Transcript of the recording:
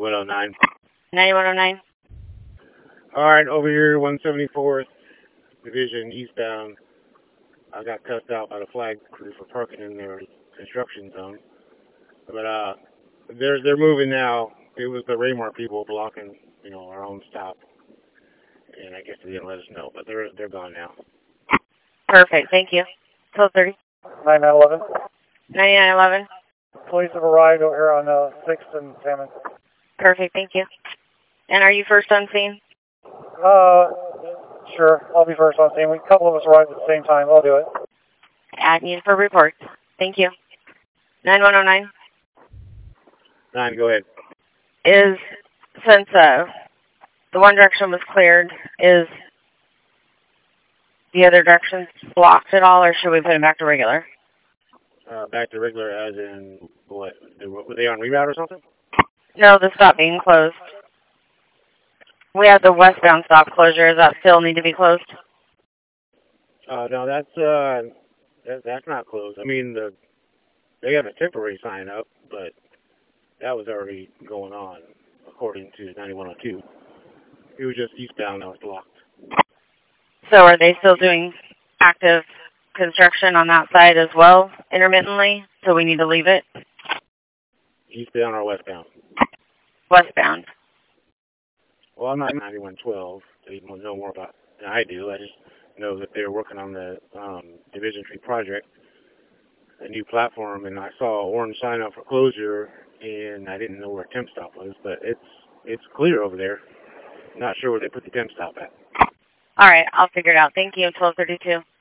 9109. 9109. All right, over here, 174th Division eastbound. I got cussed out by the flag crew for parking in their construction zone. But they're moving now. It was the Raymar people blocking, our own stop. And I guess they didn't let us know, but they're gone now. Perfect. Thank you. 1230. 9911. 9911. Police have arrived over here on 6th and Salmon. Perfect. Thank you. And are you first on scene? Sure. I'll be first on scene. A couple of us arrived at the same time. I'll do it. Add me for reports. Thank you. 9109. 9, go ahead. Since the one direction was cleared, is the other direction blocked at all, or should we put it back to regular? Back to regular as in what? Were they on reroute or something? No, the stop being closed. We have the westbound stop closure. Does that still need to be closed? No, that's not closed. I mean, they have a temporary sign up, but that was already going on, according to 9102. It was just eastbound that was blocked. So are they still doing active construction on that side as well, intermittently? So we need to leave it? Eastbound or westbound? Westbound. Well, I'm not 9112. They know more about than I do. I just know that they're working on the Division Tree project, a new platform, and I saw an orange sign up for closure, and I didn't know where temp stop was, but it's clear over there. Not sure where they put the temp stop at. All right, I'll figure it out. Thank you. 1232.